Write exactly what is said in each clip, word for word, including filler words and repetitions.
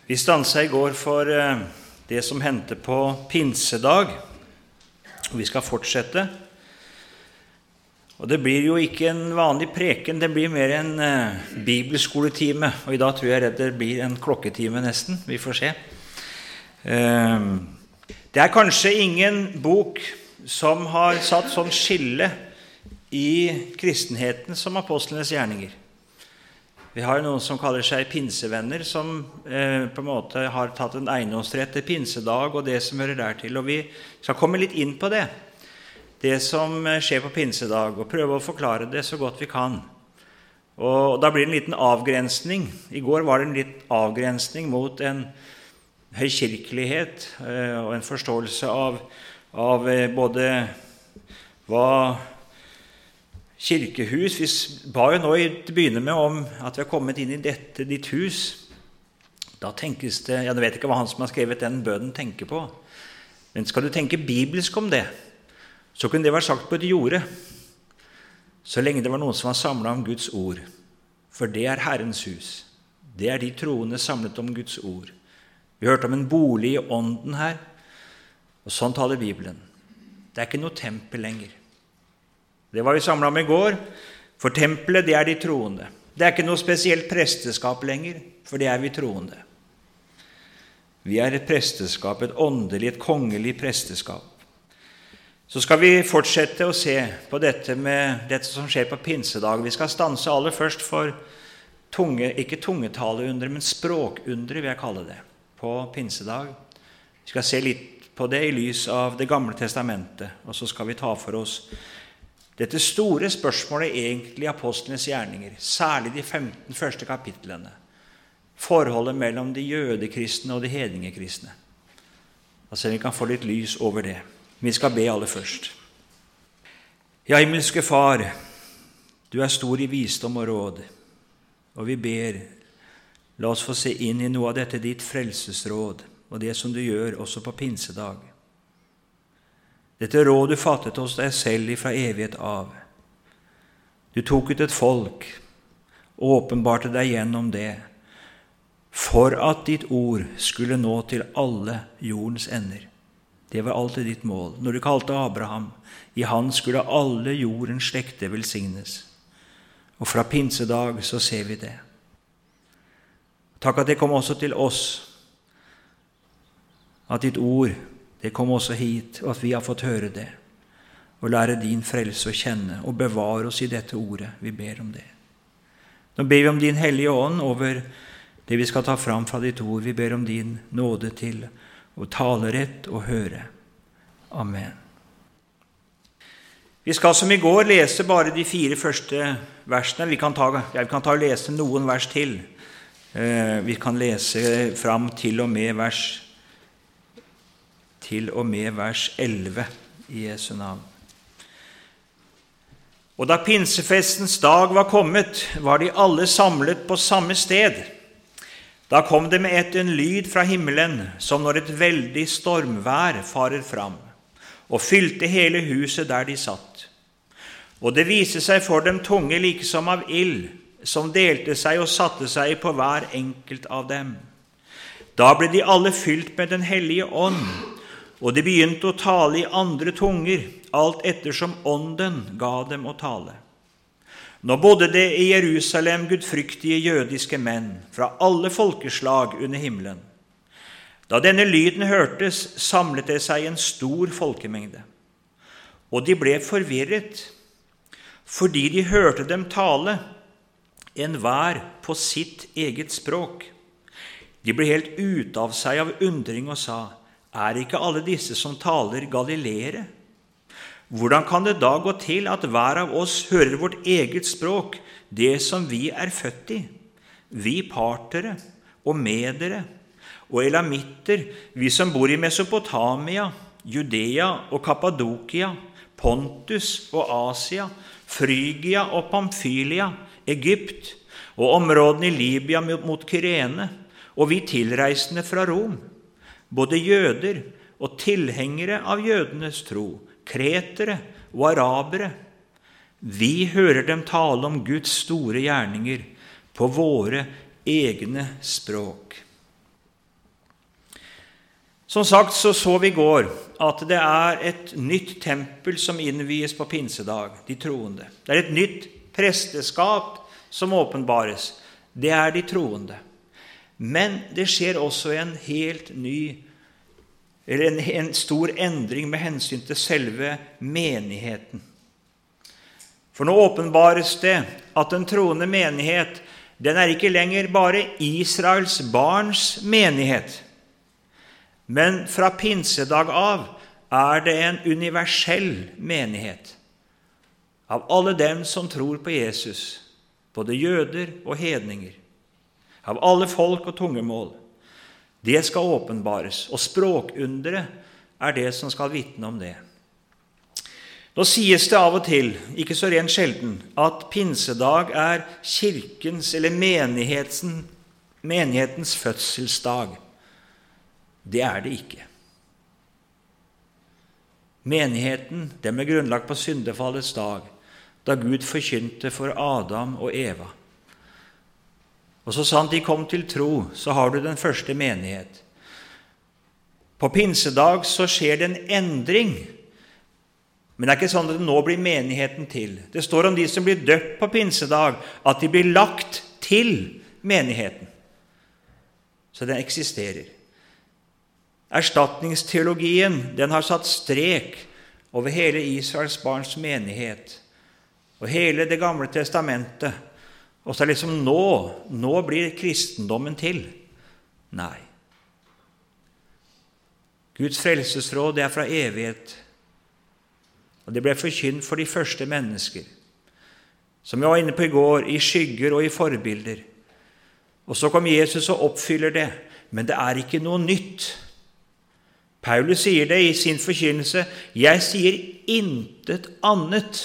Vi stanset i går for det som hendte på pinsedag, og vi skal fortsette. Og det blir jo ikke en vanlig preken, det blir mer en uh, bibelskoletime, og i dag tror jeg det blir en klokketime nesten, vi får se. Uh, det er kanskje ingen bok som har satt sånn skille i kristenheten som apostlenes gjerninger. Vi har noen som kaller seg pinsevenner, som eh, på en måte har tatt en eiendomsrett til pinsedag og det som hører der til. Og vi skal komme litt inn på det, det som skjer på pinsedag, og prøve å forklare det så godt vi kan. Og da blir det en liten avgrensning. I går var det en litt avgrensning mot en høykirkelighet eh, og en forståelse av, av eh, både hva kirkehus. Vi ba jo nå i begynne med om at vi har kommet inn i dette ditt hus. Da tenkes det, jeg vet ikke hva han som har skrevet den bønnen tenker på, men skal du tenke bibelsk om det, så kunne det vært sagt på et jorde, så lenge det var noen som var samlet om Guds ord. For det er Herrens hus. Det er de troende samlet om Guds ord. Vi hørte om en bolig i ånden her, og sånn taler Bibelen. Det er ikke noe tempel lenger. Det var vi samlet om i går, for tempelet, det er de troende. Det er ikke noe spesielt presteskap lenger, for det er vi troende. Vi er et presteskap, et åndelig, et kongelig presteskap. Så skal vi fortsette å se på dette med dette som skjer på pinsedag. Vi skal stanse aller først for tunge, ikke tungetaleundre, men språkundre, vil jeg kalle det, på pinsedag. Vi skal se litt på det i lys av det gamle testamentet, og så skal vi ta for oss dette store spørsmålet egentlig apostlenes gjerninger, særlig de femten første kapitlene, forholdet mellom de jødekristne og de hedningekristne. Altså vi kan få litt lys over det. Vi skal be aller først. Ja, himmelske Far, du er stor i visdom og råd, og vi ber, la oss få se inn i noe av dette ditt frelsesråd, og det som du gjør også på pinsedag. Dette råd du fattet hos deg selv ifra evighet av. Du tok ut et folk, og åpenbarte deg gjennom det, for at ditt ord skulle nå til alle jordens ender. Det var alltid ditt mål. Når du kalte Abraham, i han skulle alle jordens slekter velsignes. Og fra pinsedag så ser vi det. Takk at det kom også til oss, at ditt ord det kom også hit, og at vi har fått høre det, og lære din frelse å kjenne, og bevare oss i dette ordet. Vi ber om det. Nå ber vi om din hellige ånd over det vi skal ta fram fra ditt ord. Vi ber om din nåde til å tale rett og høre. Amen. Vi skal som i går lese bare de fire første versene. Vi kan ta, jeg kan ta og lese noen vers til. Vi kan lese fram til og med vers til og med vers elleve i Jesu navn. Og da pinsefestens dag var kommet, var de alle samlet på samme sted. Da kom det med ett en lyd fra himmelen, som når et veldig stormvær farer fram, og fylte hele huset der de satt. Og det viste seg for dem tunge liksom av ild, som delte seg og satte seg på hver enkelt av dem. Da ble de alle fylt med den hellige ånd, og de begynte å tale i andre tunger, alt ettersom ånden ga dem å tale. Nå bodde det i Jerusalem gudfryktige jødiske menn fra alle folkeslag under himmelen. Da denne lyden hørtes, samlet det seg en stor folkemengde. Og de ble forvirret, fordi de hørte dem tale, enhver på sitt eget språk. De ble helt ut av seg av undring og sa, er ikke alle disse som taler galileere? Hvordan kan det da gå til at hver av oss hører vårt eget språk, det som vi er født i? Vi partere og medere og elamitter, vi som bor i Mesopotamia, Judea og Kappadokia, Pontus og Asia, Frygia og Pamfylia, Egypt og områdene i Libya mot Kyrene, og vi tilreisende fra Rom. Både jøder og tilhengere av jødenes tro, kretere og arabere. Vi hører dem tale om Guds store gjerninger på våre egne språk. Som sagt så så vi i går at det er et nytt tempel som innvies på pinsedag, de troende. Det er et nytt presteskap som åpenbares. Det er de troende. Men det skjer også en helt ny, eller en, en stor endring med hensyn til selve menigheten. For nå åpenbares det at den troende menighet, den er ikke lenger bare Israels barns menighet. Men fra pinsedag av er det en universell menighet av alle dem som tror på Jesus, både jøder og hedninger, av alle folk og tungemål. Det skal åpenbares, og språkundre er det som skal vitne om det. Nå sies det av og til, ikke så rent sjelden, at pinsedag er kirkens eller menighetens, menighetens fødselsdag. Det er det ikke. Menigheten, den er grunnlagt på syndefallets dag, da Gud forkynte for Adam og Eva. Og så sant de kom til tro, så har du den første menighet. På pinsedag så skjer det en endring, men det er ikke sånn at det nå blir menigheten til. Det står om de som blir døpt på pinsedag, at de blir lagt til menigheten. Så den eksisterer. Erstatningsteologien, den har satt strek over hele Israels barns menighet og hele det gamle testamentet. Og så er det liksom nå, nå blir kristendommen til. Nei. Guds frelsesråd, det er fra evighet. Og det ble forkynt for de første mennesker, som vi var inne på i går, i skygger og i forbilder. Og så kom Jesus og oppfyller det, men det er ikke noe nytt. Paulus sier det i sin forkynnelse: jeg sier intet annet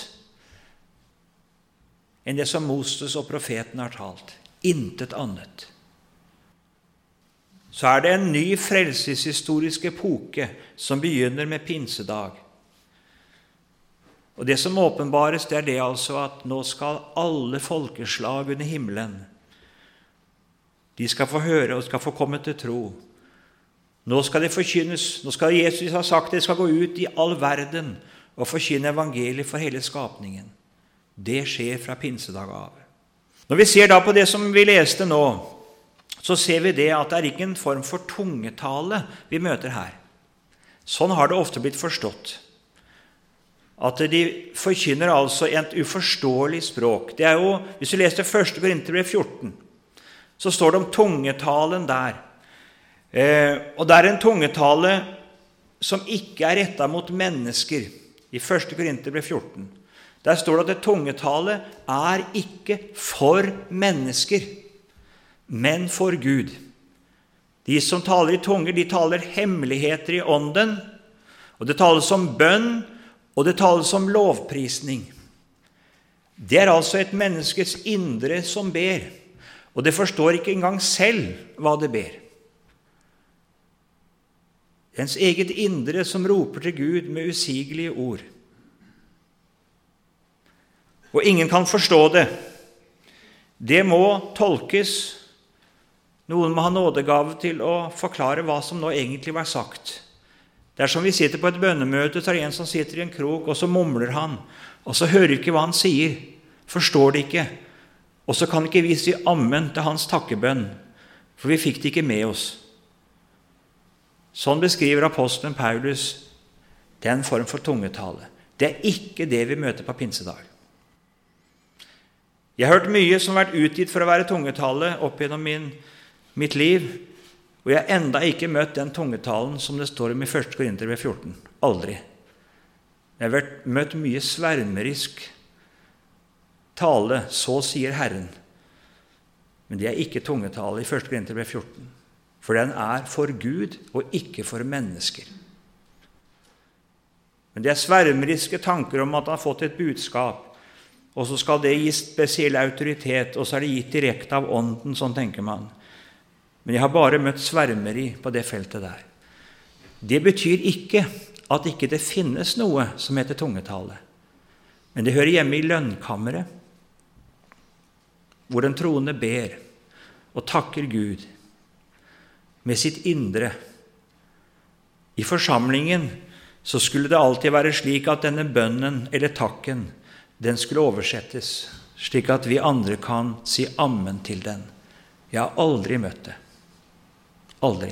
enn det som Moses og profeten har talt. Intet annet. Så er det en ny frelseshistorisk epoke som begynner med pinsedag. Og det som åpenbares, det er det altså at nå skal alle folkeslag under himmelen, de skal få høre og skal få komme til tro. Nå skal det forkynnes, nå skal Jesus ha sagt det skal gå ut i all verden og forkynne evangeliet for hele skapningen. Det skjer fra pinsedag av. Når vi ser da på det som vi leste nå, så ser vi det at det er ikke en form for tungetale vi møter her. Sånn har det ofte blitt forstått. At de forkynner altså et uforståelig språk. Det er jo, hvis du leser første Korinterbrev fjorten, så står det om tungetalen der. Eh, og det er en tungetale som ikke er rettet mot mennesker. I første Korinterbrev fjorten. Der står det at det tungetale er ikke for mennesker, men for Gud. De som taler i tunger, de taler hemmeligheter i ånden, og det tales om bønn, og det tales om lovprisning. Det er altså et menneskets indre som ber, og det forstår ikke engang selv hva det ber. Ens eget indre som roper til Gud med usigelige ord. Og ingen kan forstå det. Det må tolkes. Noen må ha nådegave til å forklare hva som nå egentlig var sagt. Det er som vi sitter på et bønnemøte, så er det en som sitter i en krok, og så mumler han, og så hører ikke hva han sier, forstår det ikke, og så kan ikke vi si amen til hans takkebønn, for vi fikk det ikke med oss. Sånn beskriver apostelen Paulus den form for tungetale. Det er ikke det vi møter på pinsedag. Jeg har hørt mye som har vært utgitt for å være tungetale opp gjennom min, mitt liv, og jeg har enda ikke møtt den tungetalen som det står om i første Korinterbrev fjorten. Aldri. Jeg har møtt mye svermerisk tale, så sier Herren. Men det er ikke tungetale i første Korinterbrev fjorten. For den er for Gud og ikke for mennesker. Men det er svermeriske tanker om at han har fått et budskap, og så skal det gi spesiell autoritet, og så er det gitt direkte av ånden, sånn tenker man. Men jeg har bare møtt svermeri på det feltet der. Det betyr ikke at ikke det finnes noe som heter tungetale. Men det hører hjemme i lønnkammeret, hvor den troende ber og takker Gud med sitt indre, I forsamlingen så skulle det alltid være slik at denne bønnen eller takken, den skulle oversettes, slik at vi andre kan si amen til den. Jeg har aldri møtt det. Aldri.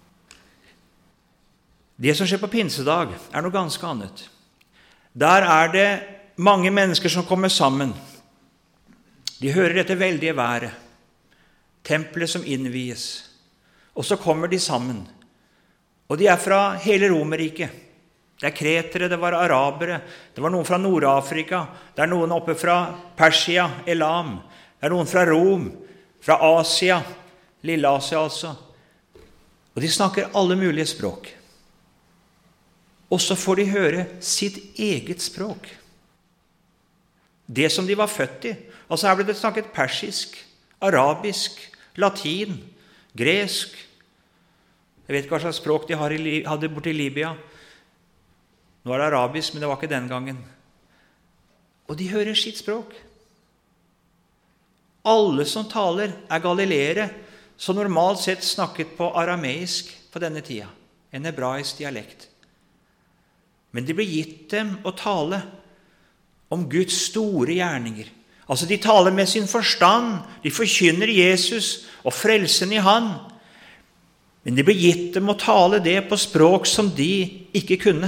Det som skjer på pinsedag er noe ganske annet. Der er det mange mennesker som kommer sammen. De hører dette veldige været, tempelet som innvies, og så kommer de sammen. Og de er fra hele Romerriket. Det er kretere, det var arabere, det var noen fra Nord-Afrika, det er noen oppe fra Persia, Elam, det er noen fra Rom, fra Asia, Lille-Asia altså. Og de snakker alle mulige språk. Og så får de høre sitt eget språk. Det som de var født i. Altså her ble det snakket persisk, arabisk, latin, gresk. Jeg vet ikke hva slags språk de hadde borte i Libya. Nå er det arabisk, men det var ikke den gangen. Og de hører sitt språk. Alle som taler er galileere, som normalt sett snakket på arameisk på denne tida, en hebraisk dialekt. Men det ble gitt dem å tale om Guds store gjerninger. Altså de taler med sin forstand, de forkynner Jesus og frelsen i Han. Men det ble gitt dem å tale det på språk som de ikke kunne.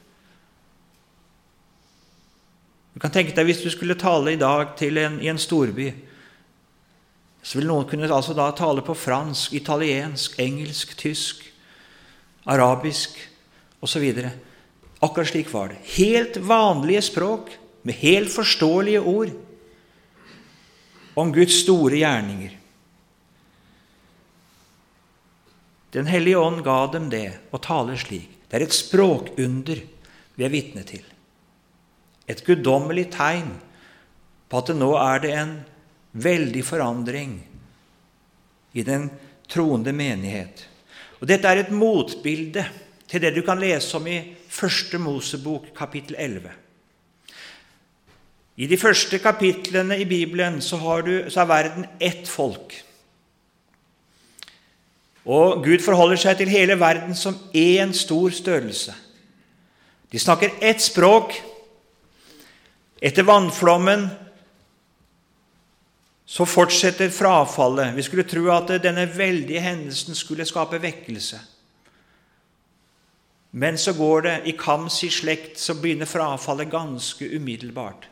Du kan tenke deg hvis du skulle tale i dag til en, i en storby, så ville noen kunne altså da tale på fransk, italiensk, engelsk, tysk, arabisk og så videre. Akkurat slik var det. Helt vanlige språk med helt forståelige ord om Guds store gjerninger. Den hellige ånd ga dem det å tale slik. Det er et språkunder vi er vitne til. Et guddommelig tegn på at det nå er det en veldig forandring i den troende menighet. Og dette er et motbilde til det du kan lese om i første Mosebok, kapittel elleve. I de første kapitlene i Bibelen så, har du, så er verden ett folk. Og Gud forholder seg til hele verden som en stor størrelse. De snakker ett språk. Etter vannflommen så fortsetter frafallet. Vi skulle tro at denne veldige hendelsen skulle skape vekkelse. Men så går det i Kams i slekt, så begynner frafallet ganske umiddelbart.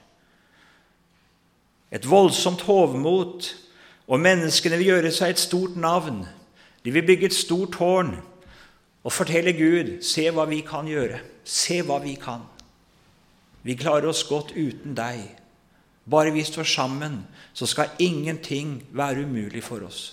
Et voldsomt hovmot, og menneskene vil gjøre seg et stort navn. De vil bygge et stort tårn og fortelle Gud, se hva vi kan gjøre, se hva vi kan. Vi klarer oss godt uten deg. Bare vi står sammen, så skal ingenting være umulig for oss.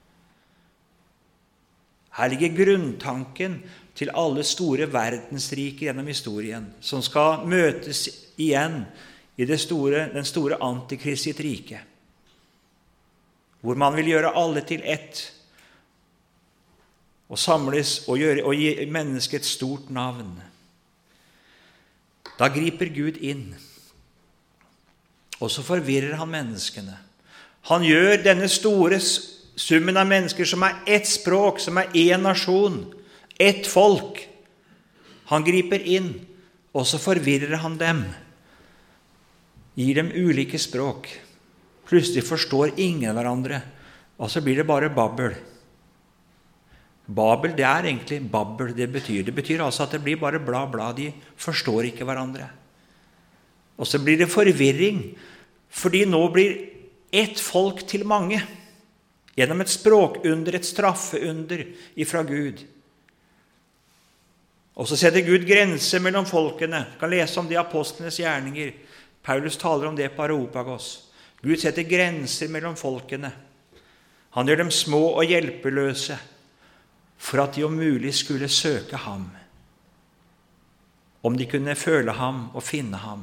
Her ligger grunntanken til alle store verdensriker gjennom historien, som skal møtes igjen i det store, den store antikrist sitt rike, hvor man vil gjøre alle til ett, og samles og, gjøre, og gi mennesket et stort navn. Da griper Gud inn, og så forvirrer han menneskene. Han gjør denne store summen av mennesker som er ett språk, som er en nasjon, ett folk. Han griper inn, og så forvirrer han dem. Gir dem ulike språk. Plutselig forstår ingen hverandre, og så blir det bare babbel. Babel, det er egentlig babbel, det betyr. Det betyr altså at det blir bare bla bla, de forstår ikke hverandre. Og så blir det forvirring, fordi nå blir ett folk til mange, gjennom et språkunder, et straffeunder ifra Gud. Og så setter Gud grenser mellom folkene. Du kan lese om de apostlenes gjerninger. Paulus taler om det på Areopagos. Gud setter grenser mellom folkene. Han gjør dem små og hjelpeløse, for at de om mulig skulle søke ham, om de kunne føle ham og finne ham.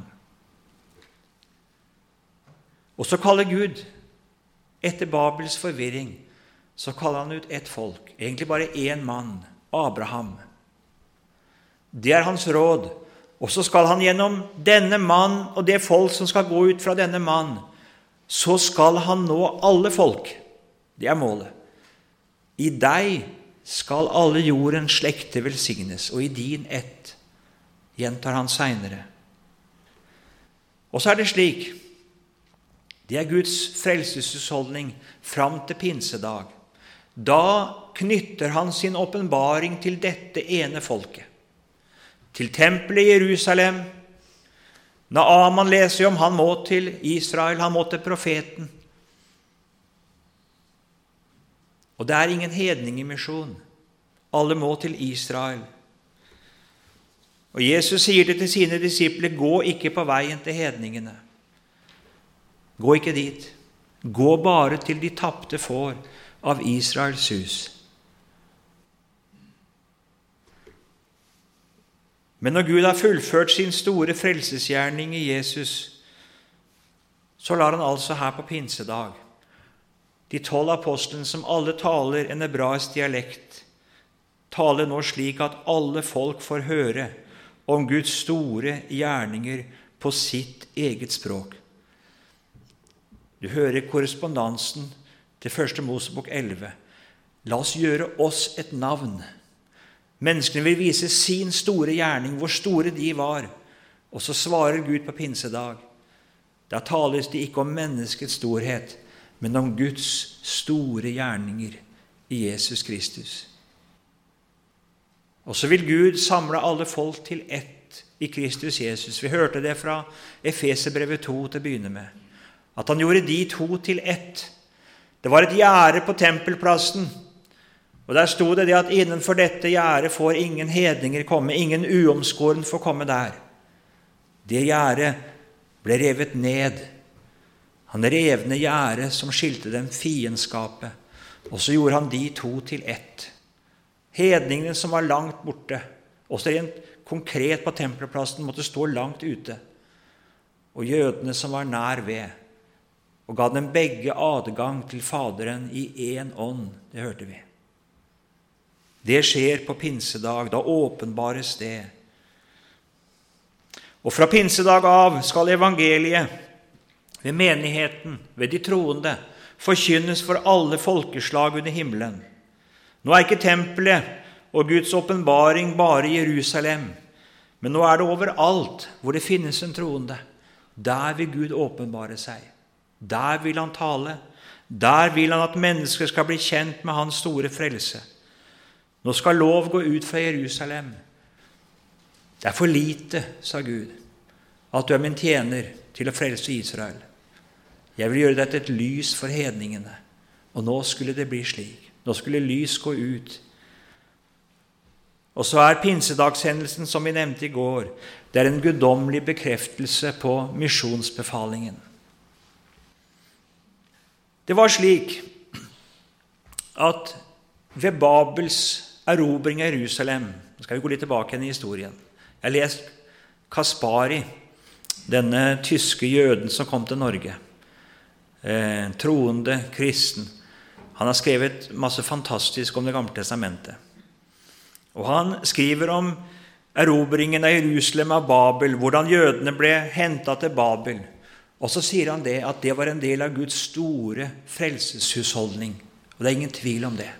Og så kaller Gud, etter Babels forvirring, så kaller han ut ett folk, egentlig bare én mann, Abraham. Det er hans råd, og så skal han gjennom denne mann og det folk som skal gå ut fra denne mann, så skal han nå alle folk. Det er målet. I deg skal alle jordens slekter velsignes, og i din ett, gjentar han senere. Og så er det slik, det er Guds frelseshusholdning fram til pinsedag. Da knytter han sin åpenbaring til dette ene folket, til tempelet i Jerusalem. Naaman leser jo om han må til Israel, han må til profeten. Og det er ingen hedningemisjon. Alle må til Israel. Og Jesus sier det til sine disipler, gå ikke på veien til hedningene. Gå ikke dit. Gå bare til de tapte får av Israels hus. Men når Gud har fullført sin store frelsesgjerning i Jesus, så lar han altså her på pinsedag de tolv apostlene, som alle taler en hebraisk dialekt, taler nå slik at alle folk får høre om Guds store gjerninger på sitt eget språk. Du hører korrespondansen til første Mosebok elleve. La oss gjøre oss et navn. Menneskene vil vise sin store gjerning, hvor store de var. Og så svarer Gud på pinsedag. Da tales det ikke om menneskets storhet, men om Guds store gjerninger i Jesus Kristus. Og så vil Gud samle alle folk til ett i Kristus Jesus. Vi hørte det fra Efeserbrevet to til å begynne med. At han gjorde de to til ett. Det var et gjerde på tempelplassen, og der stod det det at innenfor dette gjerde får ingen hedninger komme, ingen uomskåren får komme der. Det gjerde ble revet ned. Han rev ned gjerdet som skilte dem fiendskapet, og så gjorde han de to til ett. Hedningene som var langt borte, også rent konkret på tempelplassen, måtte stå langt ute, og jødene som var nær ved, og ga dem begge adgang til Faderen i én ånd. Det hørte vi. Det skjer på pinsedag, da åpenbares det. Og fra pinsedag av skal evangeliet ved menigheten, ved de troende, forkynnes for alle folkeslag under himmelen. Nå er ikke tempelet og Guds åpenbaring bare i Jerusalem, men nå er det overalt hvor det finnes en troende. Der vil Gud åpenbare seg. Der vil han tale. Der vil han at mennesker skal bli kjent med hans store frelse. Nå skal lov gå ut fra Jerusalem. Det er for lite, sa Gud, at du er min tjener til å frelse Israel. Jeg vil gjøre deg til et lys for hedningene. Og nå skulle det bli slik. Nå skulle lys gå ut. Og så er pinsedagshendelsen, som vi nevnte i går, det er en guddommelig bekreftelse på misjonsbefalingen. Det var slik at ved Babels erobring av Jerusalem, nå skal vi gå litt tilbake igjen i historien. Jeg har lest Kaspari, denne tyske jøden som kom til Norge. Eh, troende, kristen. Han har skrevet masse fantastisk om det gamle testamentet. Og han skriver om erobringen av Jerusalem av Babel, hvordan jødene ble hentet til Babel. Og så sier han det, at det var en del av Guds store frelseshusholdning. Og det er ingen tvil om det.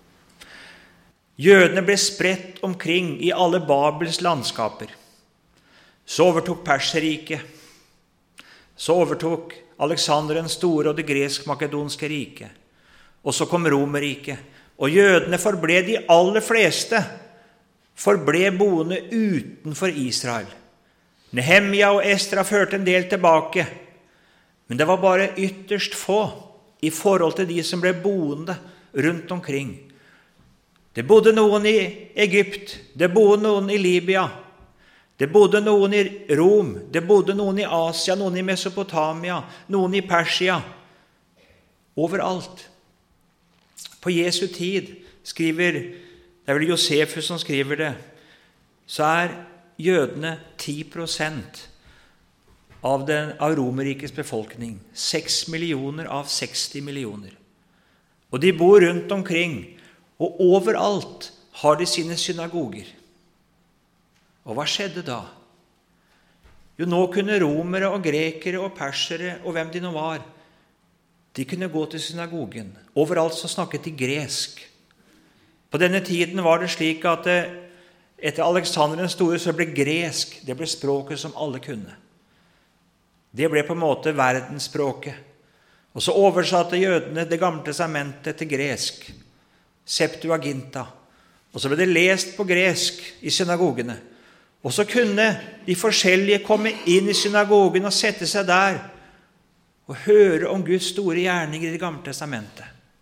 Jødene ble spredt omkring i alle Babels landskaper. Så overtok Perserriket. Så overtok Alexander den store og det gresk-makedonske riket. Og så kom Romerriket. Og jødene forble, de aller fleste, forble boende utenfor Israel. Nehemia og Estra førte en del tilbake, men det var bare ytterst få i forhold til de som ble boende rundt omkring. Det bodde noen i Egypt, det bodde noen i Libya, det bodde noen i Rom, det bodde noen i Asia, noen i Mesopotamia, noen i Persia. Overalt. På Jesu tid, skriver, det er vel Josefus som skriver det, så er jødene ti prosent av, den, av Romerrikets befolkning. Seks millioner av seksti millioner. Og de bor rundt omkring, og overalt har de sine synagoger. Og hva skjedde da? Jo, nå kunne romere og grekere og persere og hvem de nå var, de kunne gå til synagogen. Overalt så snakket de gresk. På denne tiden var det slik at det, etter Alexander den store så ble gresk, det ble språket som alle kunne. Det ble på en måte verdensspråket. Og så oversatte jødene det gamle testamentet til gresk, Septuaginta. Og så ble det lest på gresk i synagogene. Og så kunne de forskjellige komme inn i synagogen og sette seg der og høre om Guds store gjerninger i det gamle testamentet.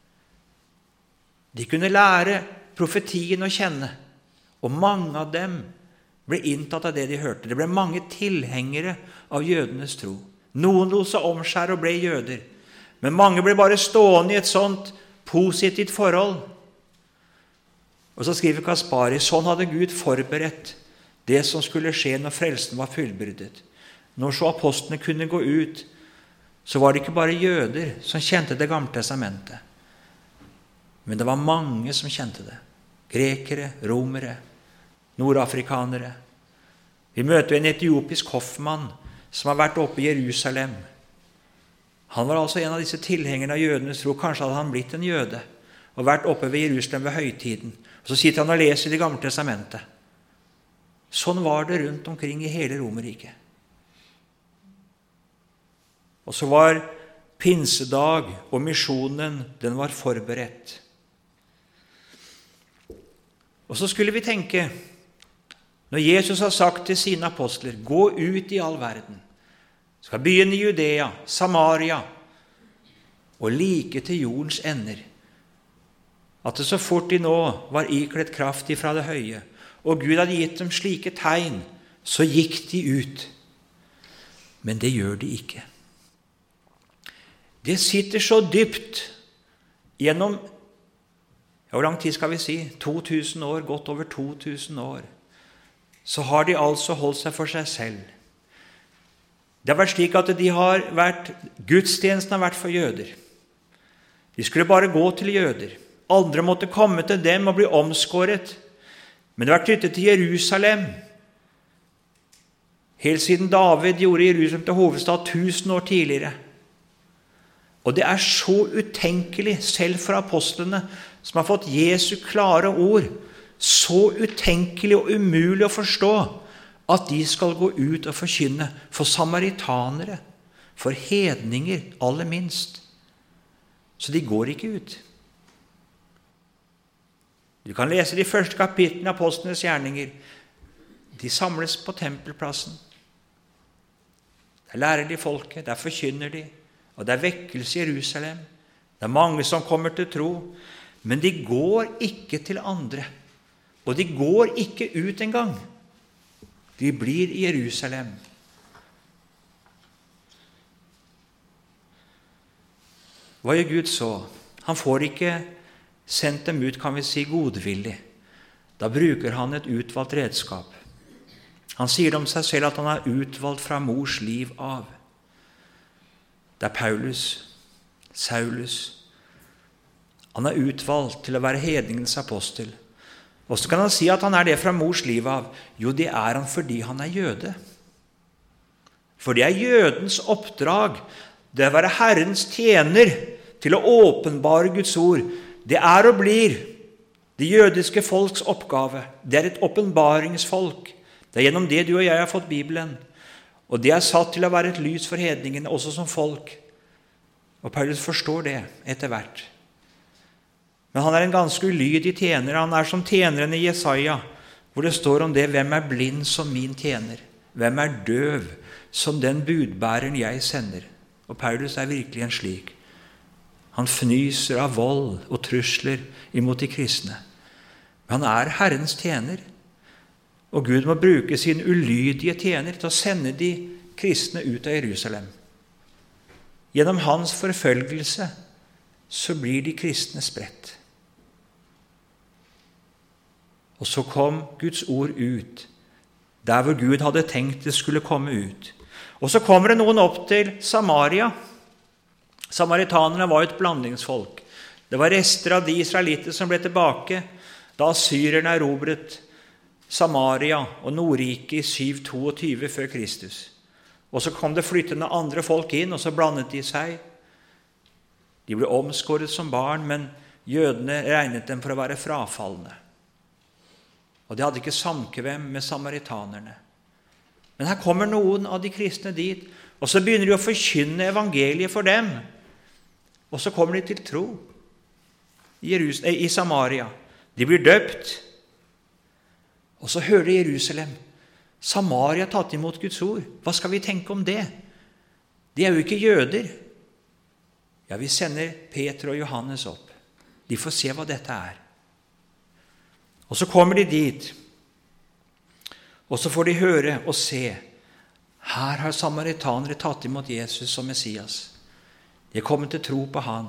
De kunne lære profetien å kjenne, og mange av dem ble inntatt av det de hørte. Det ble mange tilhengere av jødenes tro. Noen lot seg omskjære og ble jøder, men mange ble bare stående i et sånt positivt forhold. Og så skriver Kaspari, sånn hadde Gud forberedt det som skulle skje når frelsen var fullbyrdet. Når så apostlene kunne gå ut, så var det ikke bare jøder som kjente det gamle testamentet. Men det var mange som kjente det. Grekere, romere, nordafrikanere. Vi møter en etiopisk hoffmann som har vært oppe i Jerusalem. Han var altså en av disse tilhengerne av jødenes tro. Kanskje hadde han blitt en jøde og vært oppe ved Jerusalem ved høytiden. Og så sitter han og leser det gamle testamentet. Sånn var det rundt omkring i hele Romerriket. Og så var pinsedag og misjonen, den var forberedt. Og så skulle vi tenke, når Jesus har sagt til sine apostler, gå ut i all verden, skal begynne i Judea, Samaria, og like til jordens ender, at det så fort de nå var ikledt kraft ifra det høye, og Gud hadde gitt dem slike tegn, så gikk de ut. Men det gjør de ikke. Det sitter så dypt gjennom, ja, hvor lang tid skal vi si? to tusen år, godt over to tusen år. Så har de altså holdt seg for seg selv. Det har vært slik at de har vært, gudstjenesten har vært for jøder. De skulle bare gå til jøder. Andre måtte komme til dem og bli omskåret. Men det har vært knyttet til Jerusalem. Helt siden David gjorde Jerusalem til hovedstad tusen år tidligere. Og det er så utenkelig, selv for apostlene, som har fått Jesu klare ord, så utenkelig og umulig å forstå, at de skal gå ut og forkynne for samaritanere, for hedninger, aller minst. Så de går ikke ut. Du kan lese de første kapitlene av apostlenes gjerninger. De samles på tempelplassen. Der lærer de folket, der forkynner de, og det er vekkelse i Jerusalem. Det er mange som kommer til tro, men de går ikke til andre. Og de går ikke ut engang. De blir i Jerusalem. Hva gjør Gud så? Han får ikke sendt dem ut, kan vi si, godvillig. Da bruker han et utvalgt redskap. Han sier om seg selv at han er utvalgt fra mors liv av. Det er Paulus, Saulus. Han er utvalgt til å være hedningens apostel. Og så kan han si at han er det fra mors liv av. Jo, det er han fordi han er jøde. For det er jødens oppdrag. Det er å være Herrens tjener til å åpenbare Guds ord. Det er og blir det jødiske folks oppgave. Det er et åpenbaringsfolk. Det er gjennom det du og jeg har fått Bibelen. Og det er satt til å være et lys for hedningene, også som folk. Og Paulus forstår det etter hvert. Men han er en ganske ulydig tjener. Han er som tjeneren i Jesaja, hvor det står om det, hvem er blind som min tjener? Hvem er døv som den budbæreren jeg sender? Og Paulus er virkelig en slik. Han fnyser av vold og trusler imot de kristne. Men han er Herrens tjener. Og Gud må bruke sin ulydige tjener til å sende de kristne ut av Jerusalem. Gjennom hans forfølgelse så blir de kristne spredt. Og så kom Guds ord ut, der hvor Gud hadde tenkt det skulle komme ut. Og så kommer det noen opp til Samaria. Samaritanerne var et blandingsfolk. Det var rester av de israelitter som ble tilbake da syrerne erobret Samaria og Nordriket i syv tjueto før Kristus. Og så kom det flyttende andre folk inn, og så blandet de seg. De ble omskåret som barn, men Jødene regnet dem for å være frafallende. Og de hadde ikke samkvem med samaritanerne. Men her kommer noen av de kristne dit, og så begynner de å forkynne evangeliet for dem. Og så kommer de til tro i, Jerus- i Samaria. De blir døpt. Og så hører de Jerusalem. Samaria tatt imot Guds ord. Hva skal vi tenke om det? De er jo ikke jøder. Ja, vi sender Peter og Johannes opp. De får se hva dette er. Og så kommer de dit, og så får de høre og se. Her har samaritanere tatt imot Jesus som Messias. De er kommet til tro på han.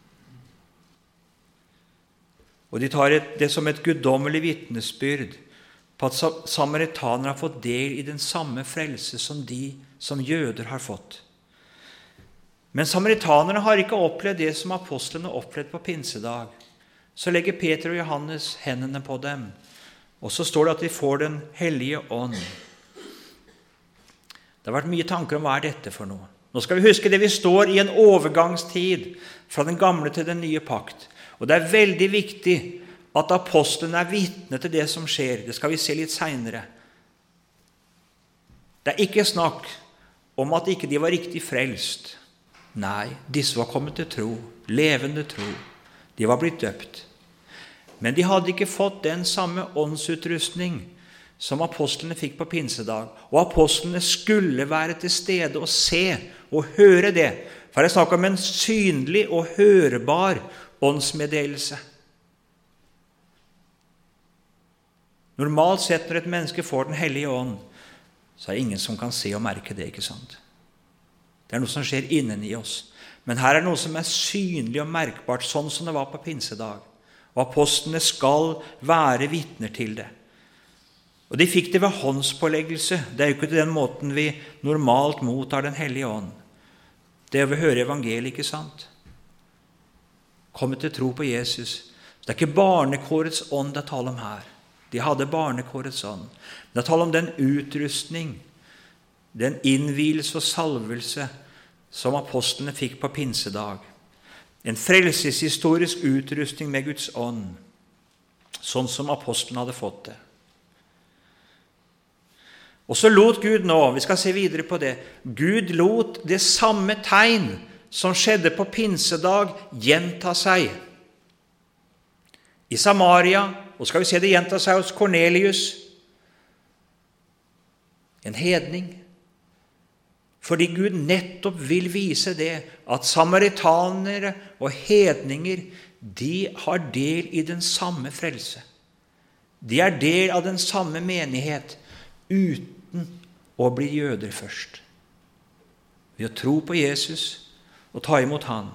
Og de tar det som et guddommelig vitnesbyrd på at samaritanere har fått del i den samme frelse som de som jøder har fått. Men samaritanerne har ikke opplevd det som apostlene opplevde på pinsedag. Så legger Peter og Johannes hendene på dem, og så står det at de får den hellige ånd. Det har vært mye tanker om hva er dette for noe. Nå skal vi huske det, vi står i en overgangstid fra den gamle til den nye pakt. Og det er veldig viktig at apostlene er vitne til det som skjer. Det skal vi se litt senere. Det er ikke snakk om at ikke de var riktig frelst. Nei, disse var kommet til tro, levende tro. De var blitt døpt. Men de hadde ikke fått den samme åndsutrustning som apostlene fikk på pinsedag. Og apostlene skulle være til stede og se og høre det. For det er snakk om en synlig og hørbar åndsmeddelelse. Normalt sett når et menneske får den hellige ånd, så er det ingen som kan se og merke det, ikke sant? Det er noe som skjer inneni oss. Men her er noe som er synlig og merkbart, sånn som det var på pinsedag. Og apostlene skal være vitner til det. Og de fikk det ved håndspåleggelse. Det er jo ikke den måten vi normalt mottar den hellige ånd. Det er å høre evangeliet, ikke sant? Komme til tro på Jesus. Det er ikke barnekårets ånd det er tale om her. De hadde barnekårets ånd. Det er tale om den utrustning, den innvielse og salvelse som apostlene fikk på pinsedag. En frelseshistorisk utrustning med Guds ånd, sånn som apostlene hadde fått det. Og så lot Gud nå, vi skal se videre på det, Gud lot det samme tegn som skjedde på pinsedag gjenta seg i Samaria, og skal vi se det gjenta seg hos Kornelius, en hedning. Fordi Gud nettopp vil vise det, at samaritanere og hedninger, de har del i den samme frelse. De er del av den samme menighet, uten å bli jøder først. Ved å tro på Jesus og ta imot han.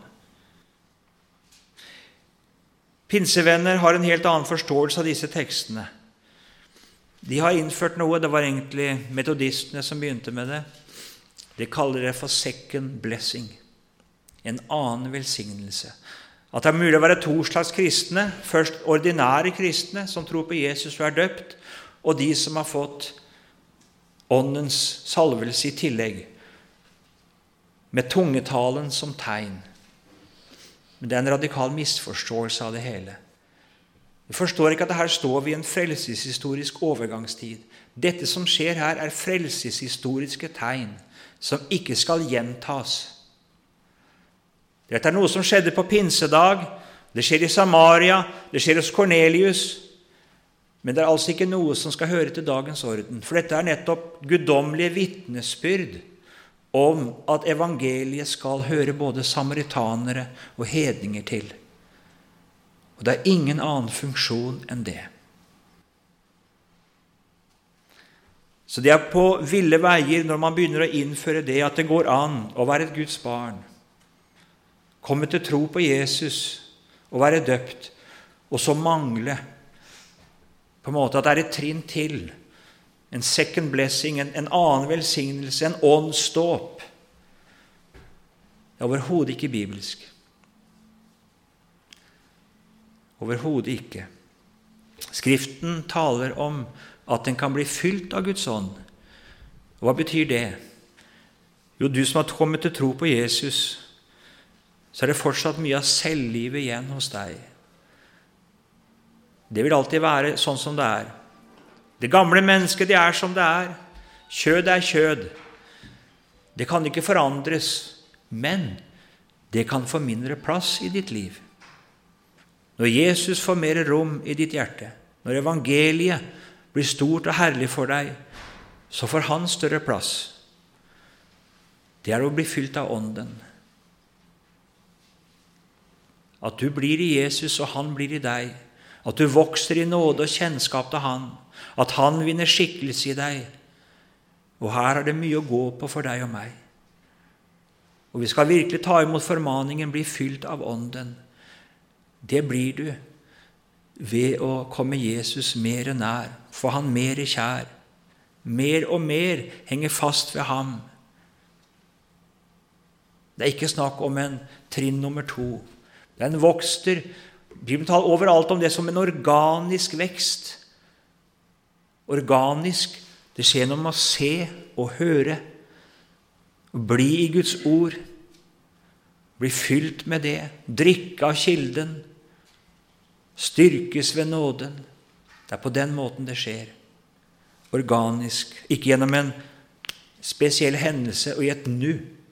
Pinsevenner har en helt annen forståelse av disse tekstene. De har innført noe, det var egentlig metodistene som begynte med det. De kaller det for second blessing, en annen velsignelse. At det er mulig å være to slags kristne, først ordinære kristne som tror på Jesus og er døpt, og de som har fått åndens salvelse i tillegg, med tungetalen som tegn. Men det er en radikal misforståelse av det hele. Vi forstår ikke at her står vi i en frelseshistorisk overgangstid. Dette som skjer her er frelseshistoriske tegn, som ikke skal gjentas. Dette er noe som skjedde på pinsedag, det skjer i Samaria, det skjer hos Kornelius, men det er altså ikke noe som skal høre til dagens orden, for dette er nettopp guddommelige vitnesbyrd om at evangeliet skal høre både samaritanere og hedninger til. Og det er ingen annen funksjon enn det. Så det er på ville veier når man begynner å innføre det, at det går an å være et Guds barn, komme til tro på Jesus og være døpt, og så mangle på en måte at det er et trinn til, en second blessing, en, en annen velsignelse, en åndsdåp. Det er overhodet ikke bibelsk. Overhodet ikke. Skriften taler om at den kan bli fylt av Guds ånd. Hva betyr det? Jo, du som har kommet til tro på Jesus, så er det fortsatt mye av selvlivet igjen hos deg. det vil alltid være sånn som det er. Det gamle mennesket, det er som det er. Kjød er kjød. Det kan ikke forandres, men det kan få mindre plass i ditt liv. Når Jesus får mer rom i ditt hjerte, når evangeliet blir stort og herlig for deg, så får han større plass. Det er å bli fylt av ånden. At du blir i Jesus, og han blir i deg. At du vokser i nåde og kjennskap til han. At han vinner skikkelse i deg. Og her er det mye å gå på for deg og meg. Og vi skal virkelig ta imot formaningen, bli fylt av ånden. Det blir du ved å komme Jesus mer nær, få han mer kjær. Mer og mer henger fast ved ham. Det er ikke snakk om en trinn nummer to. Den vokster, Bibelen taler overalt om det som en organisk vekst. Organisk, det skjer noe med å se og høre, bli i Guds ord, bli fylt med det, drikke av kilden, styrkes ved nåden. Det er på den måten det skjer. Organisk, ikke gjennom en spesiell hendelse og i et nu.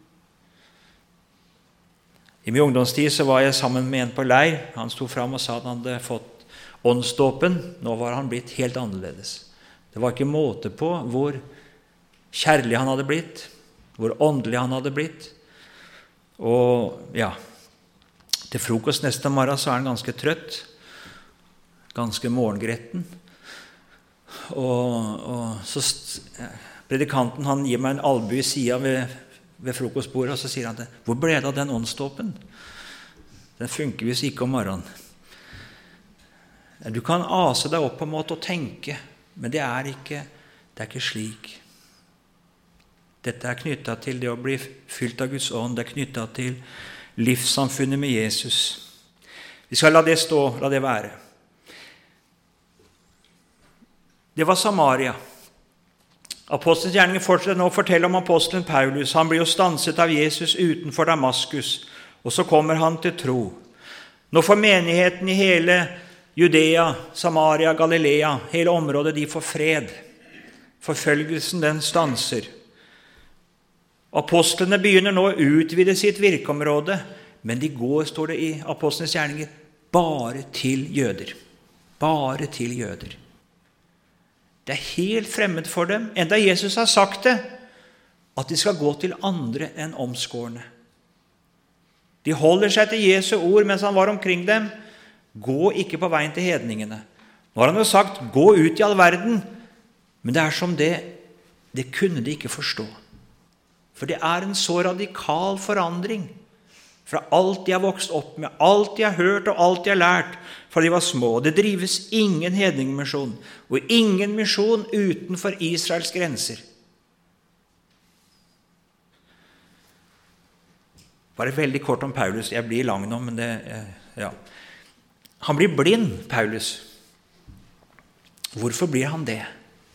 I min ungdomstid så var jeg sammen med en på leir. Han sto fram og sa at han hadde fått åndsdåpen. Nå var han blitt helt annerledes. Det var ikke måte på hvor kjærlig han hadde blitt, hvor åndelig han hadde blitt. Og ja, til frokost neste morgen så er han ganske trøtt, ganske morgengretten. Og, og så predikanten han gir meg en albue i siden ved, ved frokostbordet, og så sier han det. Hvor ble det av den åndsdåpen? Den funker visst ikke om morgenen. Du kan ase deg opp på en måte og tenke, men det er ikke, det er ikke slik. Dette er knyttet til det å bli fylt av Guds ånd. Det er knyttet til livssamfunnet med Jesus. Vi skal la det stå, la det være. Det var Samaria. Apostelens gjerninger fortsetter nå å fortelle om apostelen Paulus. Han blir jo stanset av Jesus utenfor Damaskus, og så kommer han til tro. Nå får menigheten i hele Judea, Samaria, Galilea, hele området, de får fred. Forfølgelsen, den stanser. Apostlene begynner nå å utvide sitt virkeområde, men de går, står det i apostlenes gjerninger, bare til jøder. Bare til jøder. Det er helt fremmed for dem, enda Jesus har sagt det, at de skal gå til andre enn omskårne. De holder seg til Jesu ord mens han var omkring dem. Gå ikke på veien til hedningene. Nå har han jo sagt, gå ut i all verden, men det er som det, det kunne de ikke forstå. For det er en så radikal forandring fra alt de har vokst opp med, alt de har hørt og alt de har lært fra de var små. Det drives ingen hedningmisjon, og ingen misjon utenfor Israels grenser. Bare veldig kort om Paulus. Jeg blir lang nå, men det, ja. Han blir blind, Paulus. Hvorfor blir han det?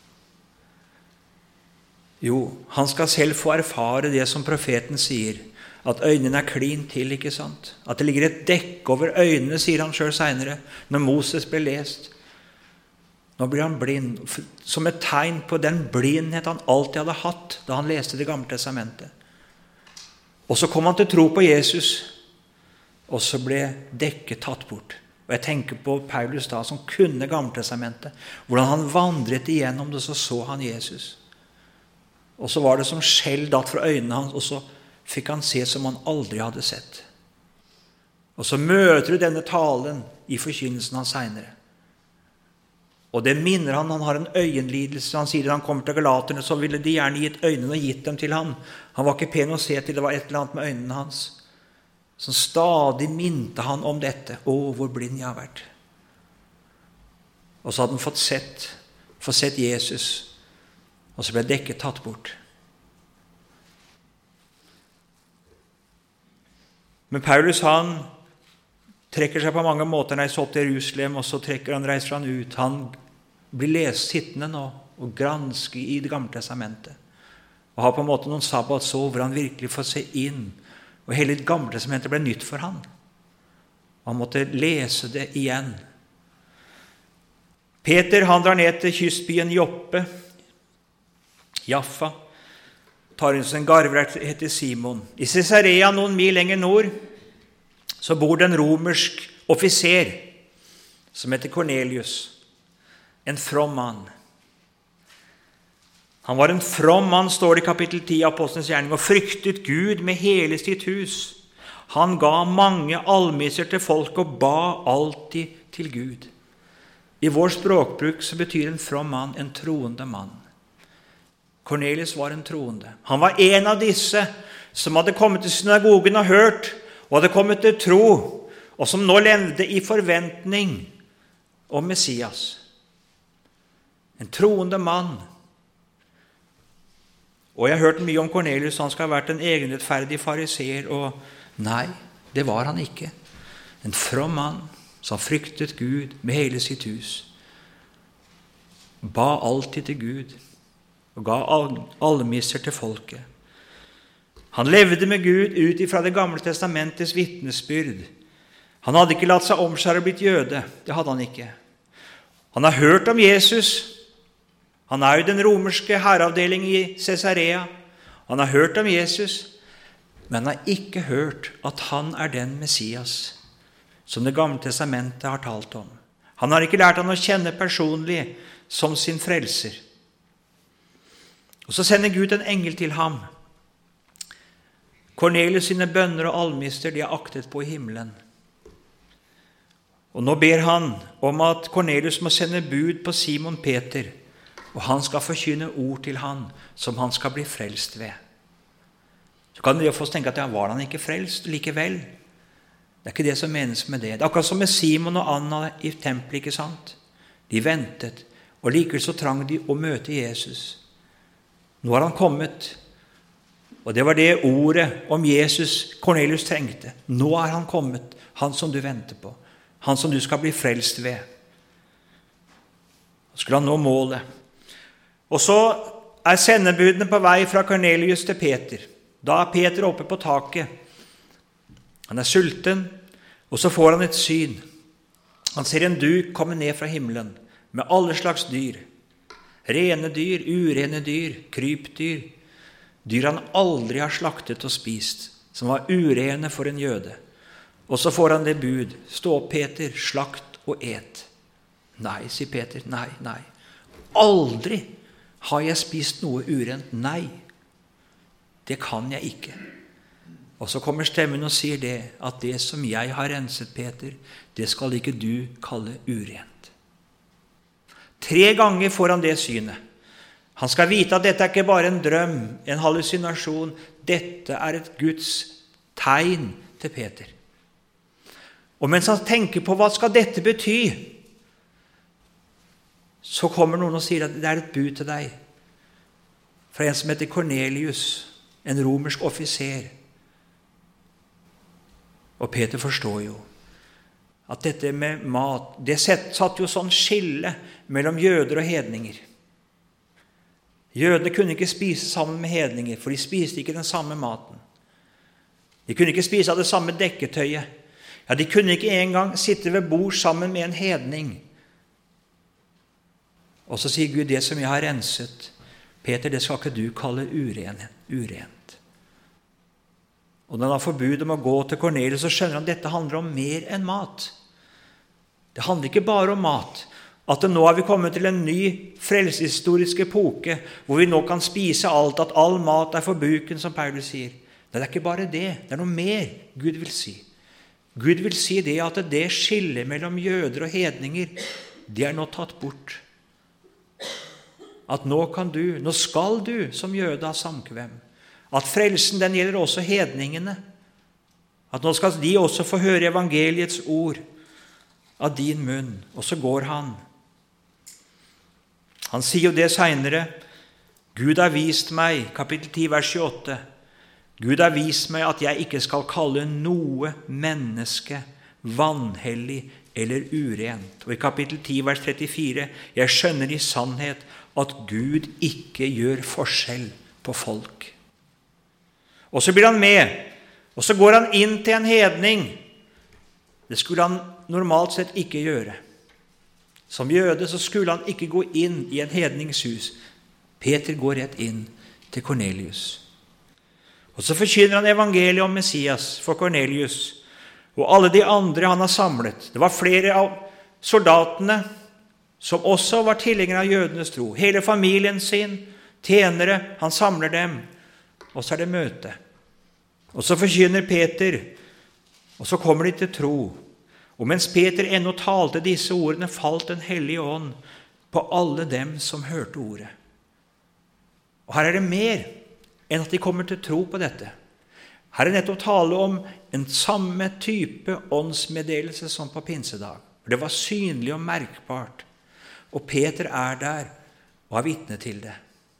Jo, han skal selv få erfare det som profeten sier, at øynene er klin til, ikke sant? At det ligger et dekk over øynene, sier han selv senere, når Moses ble lest. Nå blir han blind, som et tegn på den blindhet han alltid hadde hatt da han leste Det gamle testamentet. Og så kom han til tro på Jesus, og så ble dekket tatt bort. Og jeg tenker på Paulus da, som kunne Gamle testamentet, hvordan han vandret igjennom det, så så han Jesus. Og så var det som skjell datt fra øynene hans, og så fikk han se som han aldri hadde sett. Og så møter du denne talen i forkynnelsen hans senere. Og det minner han, han har en øyenlidelse. Han sier at han kommer til Galaterne, så ville de gjerne gitt øynene og gitt dem til han. Han var ikke pen å se til, det var et eller annet med øynene hans, som stadig minte han om dette. Å, hvor blind jeg har vært. Og så hadde han fått sett, fått sett Jesus, og så ble dekket tatt bort. Men Paulus, han trekker seg på mange måter når han reiser opp til Jerusalem, og så trekker han, reiser han ut. Han blir lest sittende nå og granske i Det gamle testamentet. Og har på en måte noen sabbatsår hvor han virkelig får se inn. Og hele Det gamle testamentet ble nytt for han. Han måtte lese det igjen. Peter han drar ned til kystbyen Joppe, Jaffa, tar inn sin garver heter Simon. I Caesarea, noen mil lenger nord, så bor det en romersk offiser som heter Cornelius, en from mann. Han var en from mann, står det i kapittel ti av Apostelens gjerning, og fryktet Gud med hele sitt hus. Han ga mange almisser til folk og ba alltid til Gud. I vår språkbruk så betyr en from mann en troende mann. Cornelius var en troende. Han var en av disse som hadde kommet til synagogen og hørt, og hadde kommet til tro, og som nå levde i forventning om Messias. En troende mann. Og jeg har hørt mye om Cornelius, han skal ha vært en egenrettferdig fariseer, og nei, det var han ikke. En from mann som fryktet Gud med hele sitt hus. Ba alltid til Gud, og ga almisser til folket. Han levde med Gud ut ifra det gamle testamentets vitnesbyrd. Han hadde ikke latt seg omskjære og blitt jøde. Det hadde han ikke. Han har hørt om Jesus. Han er jo den romerske hæravdeling i Caesarea. Han har hørt om Jesus, men han har ikke hørt at han er den Messias som det gamle testamentet har talt om. Han har ikke lært han å kjenne personlig som sin frelser. Og så sender Gud en engel til ham. Cornelius sine bønner og almister, de er aktet på i himmelen. Og nå ber han om at Cornelius må sende bud på Simon Peter, og han skal forkynne ord til han som han skal bli frelst ved. Så kan dere få tenke at ja, var han ikke frelst likevel? Det er ikke det som menes med det. Det er akkurat som med Simon og Anna i tempelet, ikke sant? De ventet, og likevel så trang de å møte Jesus. Nå har han kommet, og det var det ordet om Jesus Cornelius trengte. Nå er han kommet, han som du venter på, han som du skal bli frelst ved. Så skulle han nå målet. Og så er sendebudene på vei fra Cornelius til Peter. Da er Peter oppe på taket. Han er sulten, og så får han et syn. Han ser en duk komme ned fra himmelen med alle slags dyr. Rene dyr, urene dyr, krypdyr. Dyr han aldri har slaktet og spist, som var urene for en jøde. Og så får han det bud. Stå opp, Peter, slakt og et. Nei, sier Peter. Nei, nei. Aldri har jeg spist noe urent. Nei, det kan jeg ikke. Og så kommer stemmen og sier det, at det som jeg har renset, Peter, det skal ikke du kalle urent. Tre ganger får han det synet. Han skal vite at dette er ikke bare en drøm, en hallusinasjon. Dette er et Guds tegn til Peter. Og mens han tenker på hva skal dette bety, så kommer noen og sier at det er et bud til deg. Fra en som heter Cornelius, en romersk offiser. Og Peter forstår jo at dette med mat, det satt jo sånn skille mellom jøder og hedninger. Jødene kunne ikke spise sammen med hedninger, for de spiste ikke den samme maten. De kunne ikke spise av det samme dekketøyet. Ja, de kunne ikke engang sitte ved bord sammen med en hedning. Og så sier Gud, det som jeg har renset, Peter, det skal ikke du kalle urent. urent. Og når han har forbud om å gå til Cornelius, så skjønner han at dette handler om mer enn mat. Det handler ikke bare om mat. At nå har vi kommet til en ny frelseshistorisk epoke, hvor vi nå kan spise alt, at all mat er for buken, som Paulus sier. Det er ikke bare det, det er noe mer Gud vil si. Gud vil si det at det skillet mellom jøder og hedninger, det er nå tatt bort. At nå kan du, nå skal du som jøde ha samkvem. At frelsen den gjelder også hedningene. At nå skal de også få høre evangeliets ord av din munn. Og så går han. Han sier jo det senere. Gud har vist meg, kapittel ti, vers tjueåtte. Gud har vist meg at jeg ikke skal kalle noe menneske vanhellig eller urent. Og i kapittel ti, vers trettifire, jeg skjønner i sannhet at Gud ikke gjør forskjell på folk. Og så blir han med, og så går han inn til en hedning. Det skulle han normalt sett ikke gjøre. Som jøde så skulle han ikke gå inn i en hedningshus. Peter går rett inn til Kornelius. Og så forkynner han evangeliet om Messias for Kornelius og alle de andre han har samlet. Det var flere av soldatene som også var tilhengere av jødenes tro. Hele familien sin, tjenere, han samler dem. Og så er det møte. Og så forkynner Peter, og så kommer de til tro. Og mens Peter ennå talte disse ordene, falt den hellige ånd på alle dem som hørte ordet. Og her er det mer enn at de kommer til tro på dette. Her er nettopp tale om en samme type åndsmeddelelse som på pinsedag. Det var synlig og merkbart. Og Peter er der og er vitne til det.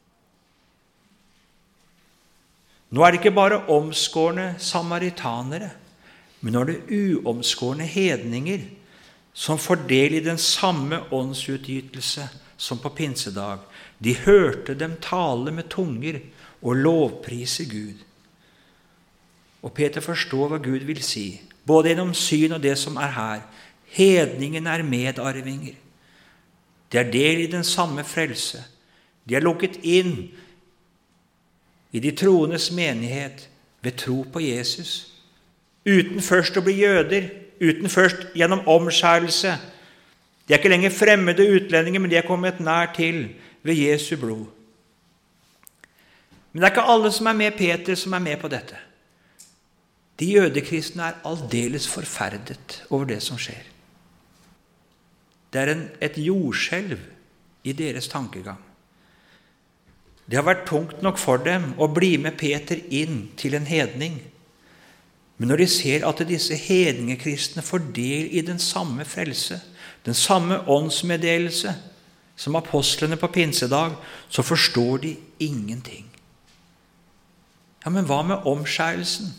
Nå er det ikke bare omskårne samaritanere, men nå er det uomskårne hedninger som får del i den samme åndsutgytelse som på pinsedag. De hørte dem tale med tunger og lovprise Gud. Og Peter forstår hva Gud vil si, både gjennom syn og det som er her. Hedningen er medarvinger. De er del i den samme frelse. De er lukket inn i de troendes menighet ved tro på Jesus. Uten først å bli jøder, uten først gjennom omskjærelse. De er ikke lenger fremmede utlendinger, men de er kommet nær til ved Jesu blod. Men det er ikke alle som er med Peter som er med på dette. De jødekristne er aldeles forferdet over det som skjer. Det er en, et jordskjelv i deres tankegang. Det har vært tungt nok for dem å bli med Peter inn til en hedning. Men når de ser at disse hedningekristne får del i den samme frelse, den samme åndsmeddelelse som apostlene på pinsedag, så forstår de ingenting. Ja, men hva med omskjærelsen?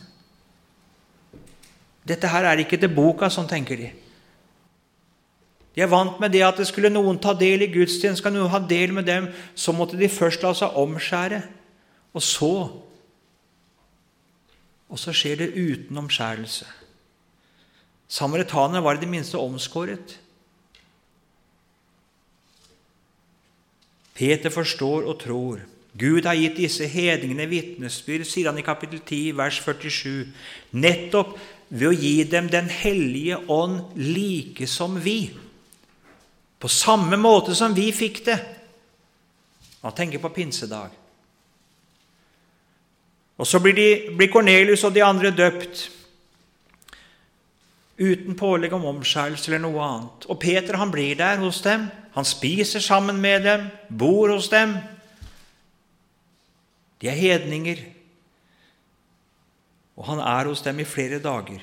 Dette her er ikke til boka, sånn tenker de. De er vant med det at det skulle noen ta del i gudstjenesten, skal noen ha del med dem, så måtte de først la seg omskjære, og så, og så skjer det uten omskjærelse. Samaritanerne var i det minste omskåret. Peter forstår og tror. Gud har gitt disse hedningene vitnesbyrd, sier han i kapittel ti, vers førtisju, nettopp ved å gi dem den hellige ånd like som vi. På samme måte som vi fikk det. Man tenker på pinsedag. Og så blir, de, blir Kornelius og de andre døpt uten pålegg om omskjærelse eller noe annet. Og Peter, han blir der hos dem. Han spiser sammen med dem, bor hos dem. De er hedninger, og han er hos dem i flere dager.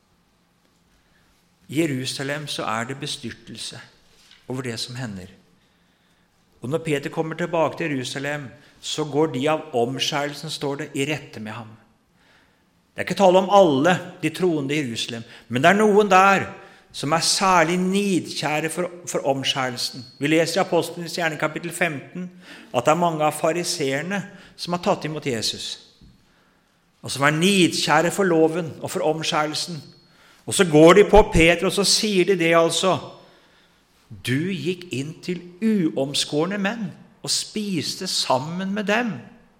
I Jerusalem så er det bestyrtelse over det som hender. Og når Peter kommer tilbake til Jerusalem, så går de av omskjærelsen, står det, i rette med ham. Det er ikke tale om alle de troende i Jerusalem, men det er noen der som er særlig nidkjære for, for omskjærelsen. Vi leser i Apostlenes gjerning kapittel femten at det er mange av fariseerne som har tatt imot Jesus, og som er nidkjære for loven og for omskjærelsen. Og så går de på Peter, og så sier de det altså: du gikk inn til uomskårne menn og spiste sammen med dem.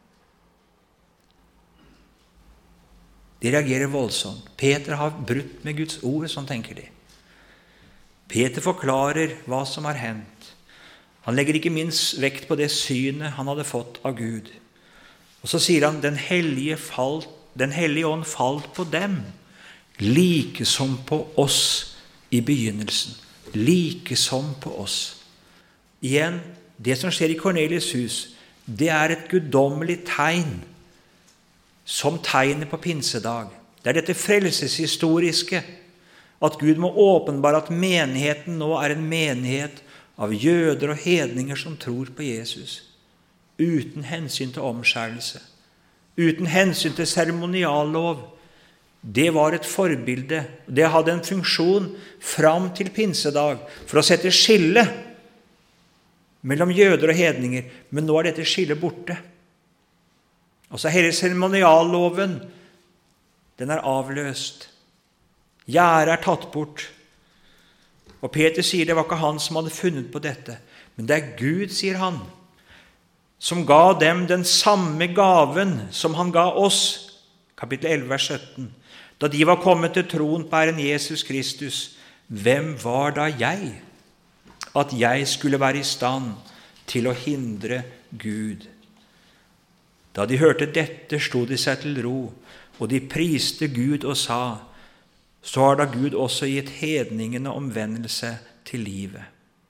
De reagerer voldsomt. Peter har brutt med Guds ord, sånn tenker de. Peter forklarer hva som har hendt. Han legger ikke minst vekt på det synet han hadde fått av Gud. Og så sier han, den hellige, falt, den hellige ånd falt på dem, like som på oss i begynnelsen. Like som på oss. Igjen, det som skjer i Kornelius hus, det er et guddommelig tegn, som tegnet på pinsedag. Det er dette frelseshistoriske, at Gud må åpenbare at menigheten nå er en menighet av jøder og hedninger som tror på Jesus, uten hensyn til omskjærelse, uten hensyn til seremoniallov. Det var et forbilde. Det hadde en funksjon fram til pinsedag for å sette skille mellom jøder og hedninger, men nå er dette skillet borte. Altså hele seremonialloven, den er avløst. Gjerdet er tatt bort. Og Peter sier det var ikke han som hadde funnet på dette, men det er Gud, sier han, som ga dem den samme gaven som han ga oss. Kapittel elleve, vers sytten. Da de var kommet til troen på Herren Jesus Kristus, hvem var da jeg, at jeg skulle være i stand til å hindre Gud? Da de hørte dette, sto de seg til ro, og de priste Gud og sa, så har da Gud også gitt hedningene omvendelse til livet.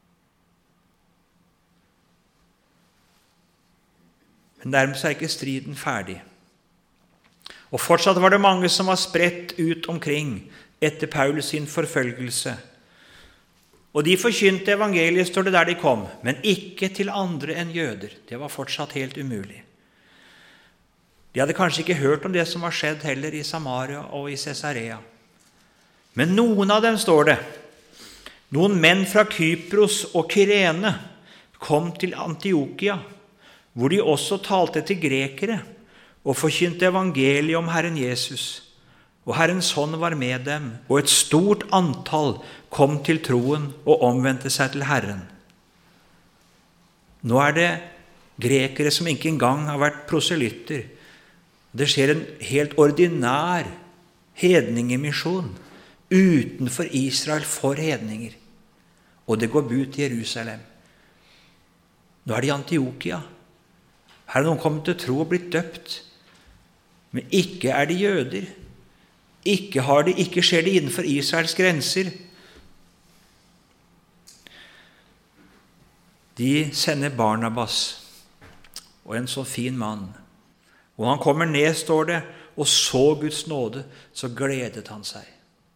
Men dermed er ikke striden ferdig. Og fortsatt var det mange som var spredt ut omkring etter Paulus sin forfølgelse. Og de forkynte evangeliet, står det der de kom, men ikke til andre enn jøder. Det var fortsatt helt umulig. De hadde kanskje ikke hørt om det som var skjedd heller i Samaria og i Caesarea. Men noen av dem, står det, noen menn fra Kypros og Kyrene kom til Antiokia, hvor de også talte til grekere og forkynte evangeliet om Herren Jesus. Og Herrens hånd var med dem, og et stort antall kom til troen og omvendte seg til Herren. Nå er det grekere som ikke engang har vært proselytter. Det skjer en helt ordinær hedningemisjon utenfor Israel for hedninger. Og det går bud til Jerusalem. Nå er det i Antiokia. Her er noen kommet til tro og blitt døpt. Men ikke er de jøder. Ikke, har de, ikke skjer det innenfor Israels grenser. De sender Barnabas og en så fin mann. Og han kommer ned, står det, og så Guds nåde, så gledet han seg.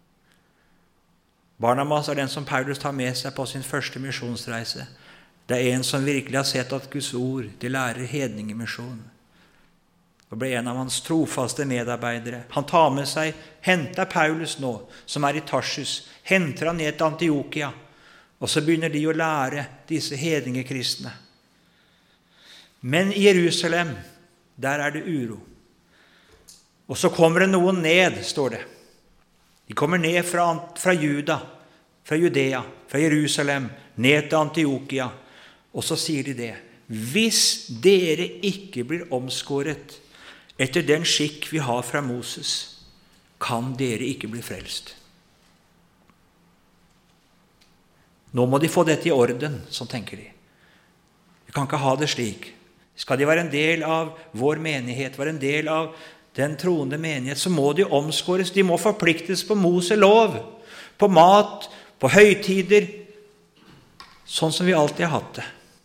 Barnabas er den som Paulus tar med seg på sin første misjonsreise. Det er en som virkelig har sett at Guds ord, det lærer hedningemisjon. Og ble en av hans trofaste medarbeidere. Han tar med seg, henter Paulus nå, som er i Tarsus, henter han ned til Antiokia, og så begynner de å lære disse hedningekristne. Men i Jerusalem, der er det uro. Og så kommer det noen ned, står det. De kommer ned fra, fra Juda, fra Judea, fra Jerusalem, ned til Antiokia. Og så sier de det. Hvis dere ikke blir omskåret etter den skikk vi har fra Moses, kan dere ikke bli frelst. Nå må de få dette i orden, sånn tenker de. Vi kan ikke ha det slik. Skal de være en del av vår menighet, være en del av den troende menighet, så må de omskåres. De må forpliktes på Mose lov, på mat, på høytider, sånn som vi alltid har hatt det.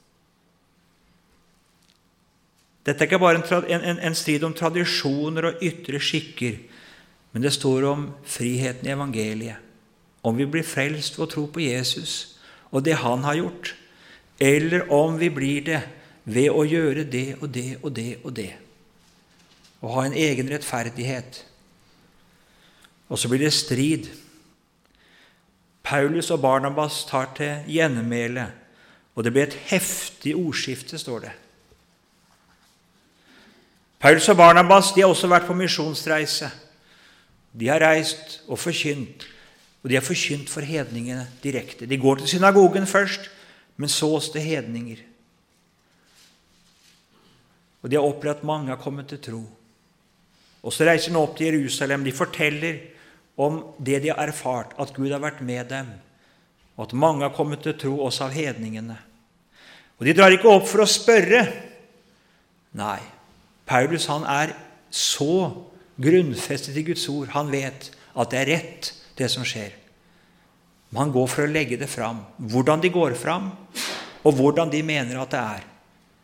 Dette er ikke bare en, en, en strid om tradisjoner og ytre skikker, men det står om friheten i evangeliet. Om vi blir frelst ved å tro på Jesus og det han har gjort, eller om vi blir det ved å gjøre det og det og det og det. Og ha en egen rettferdighet. Og så blir det strid. Paulus og Barnabas tar til gjenmæle, og det blir et heftig ordskifte, står det. Paulus og Barnabas, de har også vært på misjonsreise. De har reist og forkynt, og de har forkynt for hedningene direkte. De går til synagogen først, men så hos det hedninger. Og de har opplevd at mange har kommet til tro. Og så reiser de opp til Jerusalem. De forteller om det de har erfart, at Gud har vært med dem, og at mange har kommet til tro også av hedningene. Og de drar ikke opp for å spørre. Nei, Paulus han er så grunnfestet i Guds ord. Han vet at det er rett, det som skjer. Men han går for å legge det fram. Hvordan de går fram, og hvordan de mener at det er.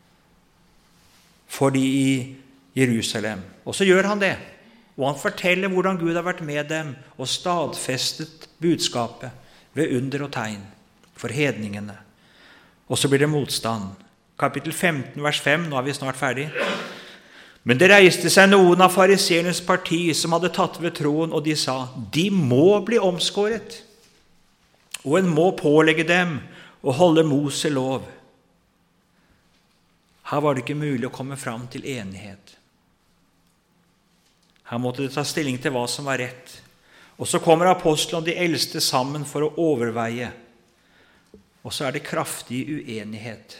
For de i Jerusalem. Og så gjør han det. Og han forteller hvordan Gud har vært med dem og stadfestet budskapet ved under og tegn for hedningene. Og så blir det motstand. Kapittel femten, vers fem, nå er vi snart ferdig. Men det reiste seg noen av fariseernes parti som hadde tatt ved troen, og de sa, de må bli omskåret, og en må pålegge dem å holde Mose lov. Her var det ikke mulig å komme fram til enighet. Her måtte det ta stilling til hva som var rett. Og så kommer apostlene og de eldste sammen for å overveie og så er det kraftig uenighet.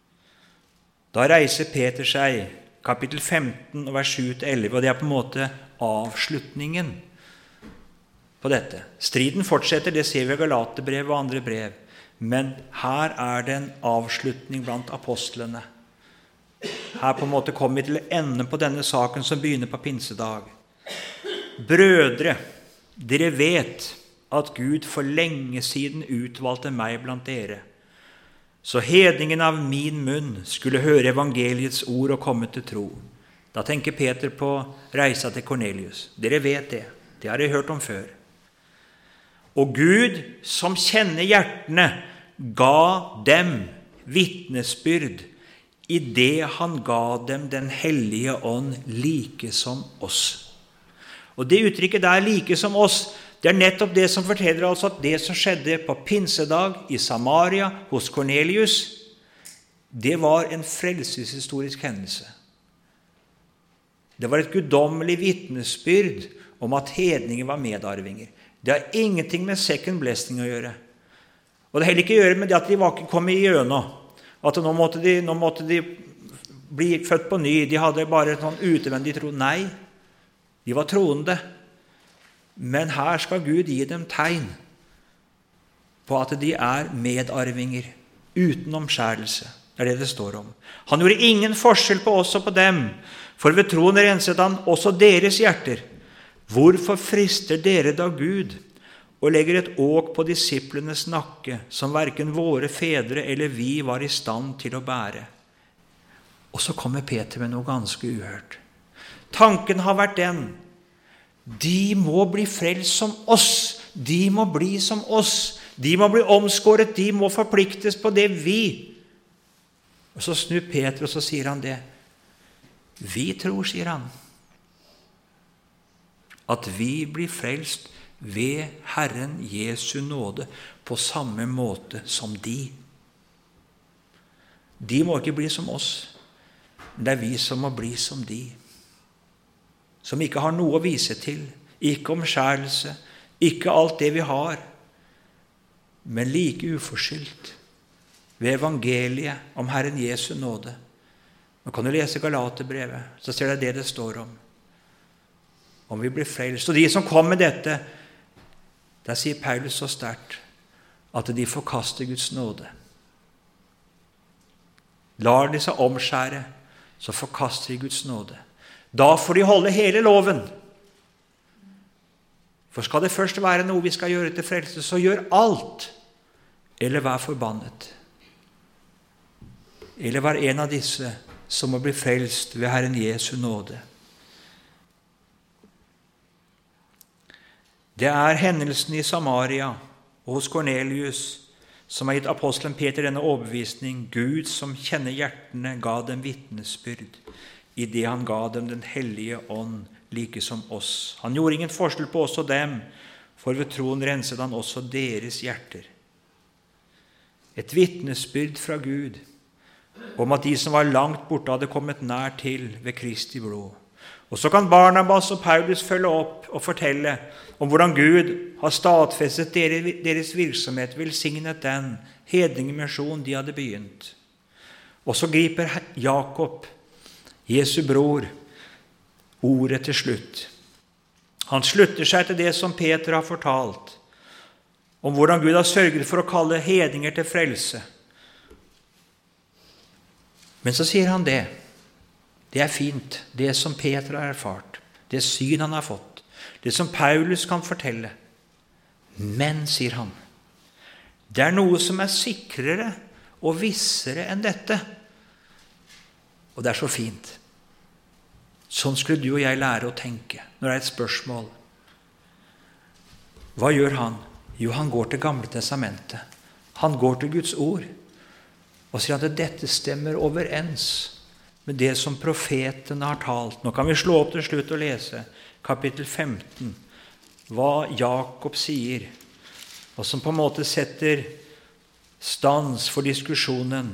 Da reiser Peter seg, kapittel femten, vers sju til elleve, og det er på en måte avslutningen på dette. Striden fortsetter, det ser vi i Galaterbrev og andre brev, men her er det en avslutning blant apostlene. Her på en måte kommer vi til ende på denne saken som begynner på pinsedag. Brødre, dere vet at Gud for lenge siden utvalgte meg blant dere, så hedningen av min munn skulle høre evangeliets ord og komme til tro. Da tenker Peter på reisa til Cornelius. Dere vet det, det har jeg hørt om før. Og Gud, som kjenner hjertene, ga dem vitnesbyrd i det han ga dem den hellige ånd like som oss. Og det uttrykket der, like som oss, det er nettopp det som forteller oss at det som skjedde på pinsedag i Samaria hos Cornelius, det var en frelseshistorisk hendelse. Det var et guddommelig vitnesbyrd om at hedninger var medarvinger. Det har ingenting med second blessing å gjøre. Og det har heller ikke å gjøre med det at de var ikke kommet igjennom. At nå måtte, de, nå måtte de bli født på ny. De hadde bare en sånn utvendig tro. Nei, de var troende. Men her skal Gud gi dem tegn på at de er medarvinger, uten omskjærelse. Det er det det står om. Han gjorde ingen forskjell på oss og på dem, for ved troen renset han også deres hjerter. Hvorfor frister dere da Gud og legger et åk på disiplenes nakke, som hverken våre fedre eller vi var i stand til å bære? Og så kommer Peter med noe ganske uhørt. Tanken har vært den: de må bli frelst som oss. De må bli som oss. De må bli omskåret. De må forpliktes på det vi. Og så snur Peter, og så sier han det. Vi tror, sier han, at vi blir frelst ved Herren Jesu nåde på samme måte som de. De må ikke bli som oss. Det er vi som må bli som de. Som ikke har noe å vise til, ikke omskjærelse, ikke alt det vi har, men like uforskyldt ved evangeliet om Herren Jesu nåde. Nå kan du lese Galaterbrevet, så ser du det det står om. Om vi blir frelst. Og de som kom med dette, der sier Paulus så sterkt at de forkaster Guds nåde. Lar de seg omskjære, så forkaster de Guds nåde. Da får de holde hele loven. For skal det først være noe vi skal gjøre til frelse, så gjør alt, eller vær forbannet. Eller vær en av disse som må bli frelst ved Herren Jesu nåde. Det er hendelsen i Samaria og hos Cornelius som har gitt apostelen Peter denne overbevisning. Gud som kjenner hjertene ga dem vitnesbyrd i det han ga dem den hellige ånd, like som oss. Han gjorde ingen forskjell på oss og dem, for ved troen renset han også deres hjerter. Et vitnesbyrd fra Gud om at de som var langt borte hadde kommet nær til ved Kristi blod. Og så kan Barnabas og Paulus følge opp og fortelle om hvordan Gud har stadfestet deres virksomhet, velsignet den hedningemisjon de hadde begynt. Og så griper Jakob, Jesu bror, ordet til slutt. Han slutter seg til det som Peter har fortalt, om hvordan Gud har sørget for å kalle hedninger til frelse. Men så sier han det. Det er fint, det som Peter har erfart, det syn han har fått, det som Paulus kan fortelle. Men, sier han, det er noe som er sikrere og vissere enn dette. Og det er så fint. Sånn skulle du og jeg lære å tenke når det er et spørsmål. Hva gjør han? Jo, han går til Gamle testamentet. Han går til Guds ord og sier at dette stemmer overens med det som profeten har talt. Nå kan vi slå opp til slutt og lese kapittel femten, hva Jakob sier, og som på en måte setter stans for diskusjonen.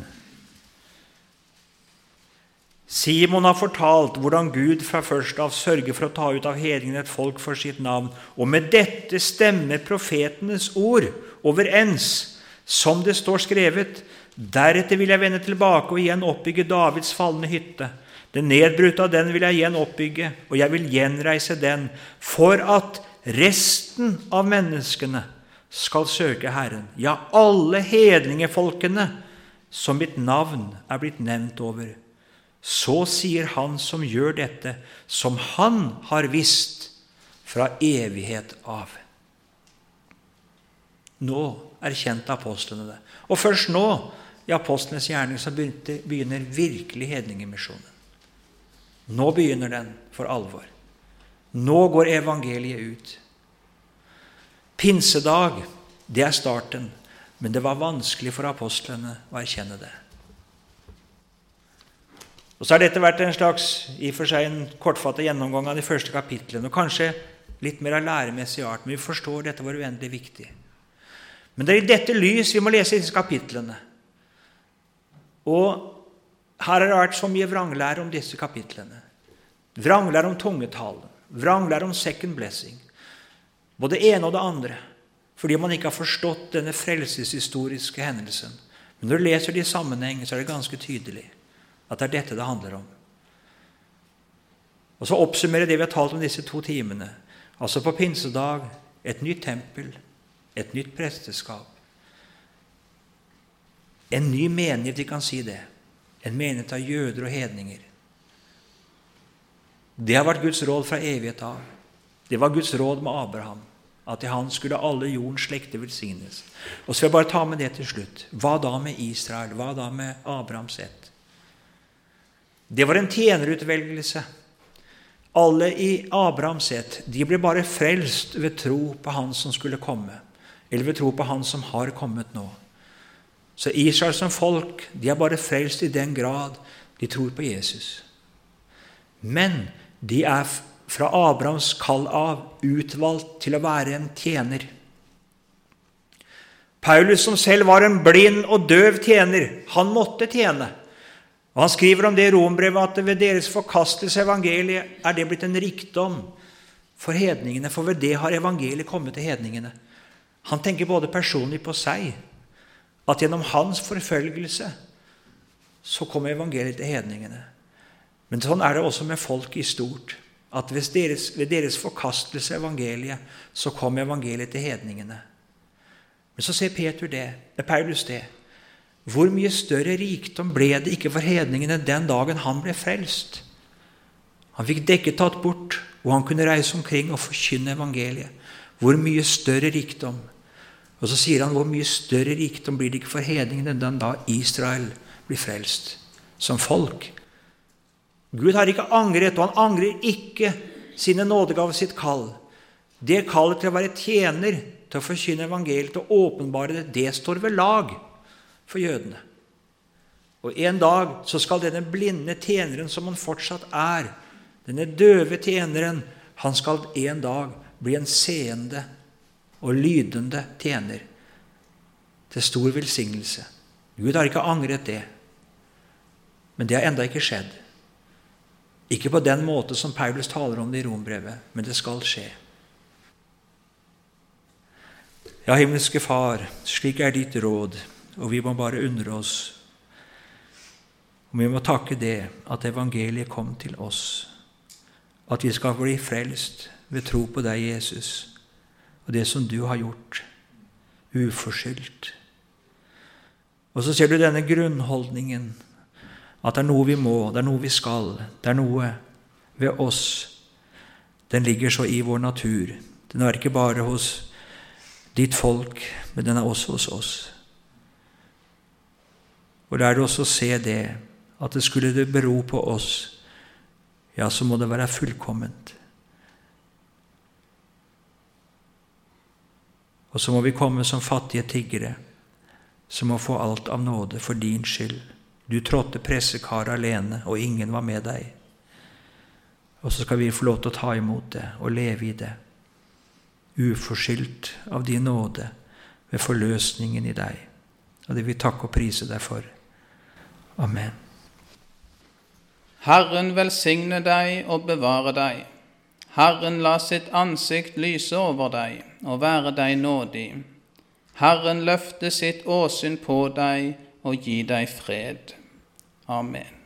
Simon har fortalt hvordan Gud fra først av sørger for å ta ut av hedningen et folk for sitt navn, og med dette stemmer profetenes ord overens, Som det står skrevet, deretter vil jeg vende tilbake og igjen oppbygge Davids fallende hytte. Det nedbrutte av den vil jeg igjen oppbygge, og jeg vil gjenreise den, for at resten av menneskene skal søke Herren. Ja, alle hedningefolkene som mitt navn er blitt nevnt over. Så sier han som gjør dette, som han har visst fra evighet av. Nå erkjente apostlene det. Og først nå, i apostlenes gjerning, så begynner virkelig hedningemisjonen. Nå begynner den for alvor. Nå går evangeliet ut. Pinsedag, det er starten, men det var vanskelig for apostlene å erkjenne det. Og så har dette vært en slags, i og for seg en kortfattet gjennomgang av de første kapitlene, og kanskje litt mer av læremessig art, men vi forstår dette var uendelig viktig. Men det er i dette lys vi må lese disse kapitlene. Og her har det vært så mye vranglære om disse kapitlene. Vranglære om tungetalen, vranglære om second blessing, både det ene og det andre, fordi man ikke har forstått denne frelseshistoriske hendelsen. Men når du leser det i sammenheng, så er det ganske tydelig at det er dette det handler om. Og så oppsummerer det vi har talt om disse to timene. Altså på pinsedag, et nytt tempel, et nytt presteskap. En ny menighet, vi kan si det. En menighet av jøder og hedninger. Det har vært Guds råd fra evighet av. Det var Guds råd med Abraham, at i han skulle alle jordens slekter velsignes. Og så vil jeg bare ta med det til slutt. Hva da med Israel? Hva da med Abrahams ett? Det var en tjenerutvelgelse. Alle i Abrahams ett, de ble bare frelst ved tro på han som skulle komme, eller ved tro på han som har kommet nå. Så Israel som folk, de er bare frelst i den grad de tror på Jesus. Men de er fra Abrahams kall av utvalgt til å være en tjener. Paulus, som selv var en blind og døv tjener, han måtte tjene. Og han skriver om det i Rombrevet at ved deres forkastelse evangeliet er det blitt en rikdom for hedningene, for ved det har evangeliet kommet til hedningene. Han tenker både personlig på seg, at gjennom hans forfølgelse så kommer evangeliet til hedningene. Men sånn er det også med folk i stort, at ved deres, ved deres forkastelse evangeliet, så kommer evangeliet til hedningene. Men så ser Peter det, det er Paulus det. Hvor mye større rikdom ble det ikke for hedningene den dagen han ble frelst? Han fikk dekket tatt bort, og han kunne reise omkring og forkynne evangeliet. Hvor mye større rikdom. Og så sier han, hvor mye større rikdom blir det ikke for hedningene den da Israel blir frelst som folk. Gud har ikke angret, og han angrer ikke sine nådegaver sitt kall. Det kallet til å være tjener, til å forkynne evangeliet, til å åpenbare det, det står ved lag for jødene. Og en dag så skal denne blinde tjeneren som han fortsatt er, denne døve tjeneren, han skal en dag bli en seende og lydende tjener til stor velsignelse. Gud har ikke angret det, men det har enda ikke skjedd. Ikke på den måte som Paulus taler om det i Rombrevet, men det skal skje. Ja, himmelske Far, slik er ditt råd, og vi må bare undre oss. Og vi må takke det at evangeliet kom til oss, at vi skal bli frelst ved tro på deg, Jesus, og det som du har gjort, uforskyldt. Og så ser du denne grunnholdningen, at det er noe vi må, det er noe vi skal, det er noe ved oss. Den ligger så i vår natur. Den er ikke bare hos ditt folk, men den er også hos oss. Og lær oss å se det, at det skulle det bero på oss, ja, så må det være fullkomment. Og så må vi komme som fattige tiggere, som må få alt av nåde for din skyld. Du trådte pressekar alene, og ingen var med deg. Og så skal vi få lov til å ta imot det, og leve i det, uforskyldt av din nåde, ved forløsningen i deg. Og det vil takke og prise deg for. Amen. Herren velsigne deg og bevare deg. Herren la sitt ansikt lyse over deg og være deg nådig. Herren løfte sitt åsyn på deg og gi deg fred. Amen.